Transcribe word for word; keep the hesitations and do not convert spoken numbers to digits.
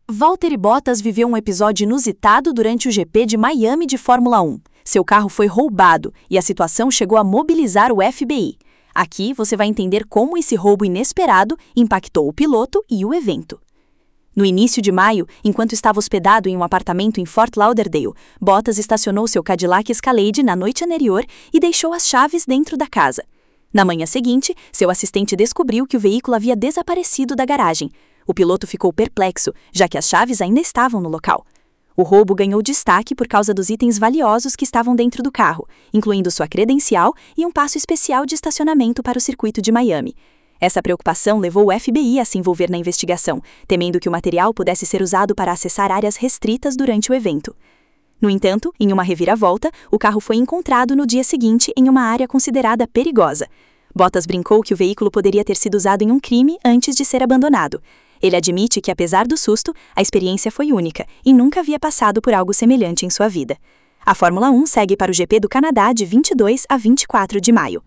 Valtteri Bottas viveu um episódio inusitado durante o G P de Miami de Fórmula um. Seu carro foi roubado e a situação chegou a mobilizar o F B I. Aqui você vai entender como esse roubo inesperado impactou o piloto e o evento. No início de maio, enquanto estava hospedado em um apartamento em Fort Lauderdale, Bottas estacionou seu Cadillac Escalade na noite anterior e deixou as chaves dentro da casa. Na manhã seguinte, seu assistente descobriu que o veículo havia desaparecido da garagem. O piloto ficou perplexo, já que as chaves ainda estavam no local. O roubo ganhou destaque por causa dos itens valiosos que estavam dentro do carro, incluindo sua credencial e um passo especial de estacionamento para o circuito de Miami. Essa preocupação levou o F B I a se envolver na investigação, temendo que o material pudesse ser usado para acessar áreas restritas durante o evento. No entanto, em uma reviravolta, o carro foi encontrado no dia seguinte em uma área considerada perigosa. Bottas brincou que o veículo poderia ter sido usado em um crime antes de ser abandonado. Ele admite que, apesar do susto, a experiência foi única e nunca havia passado por algo semelhante em sua vida. A Fórmula um segue para o G P do Canadá de vinte e dois a vinte e quatro de maio.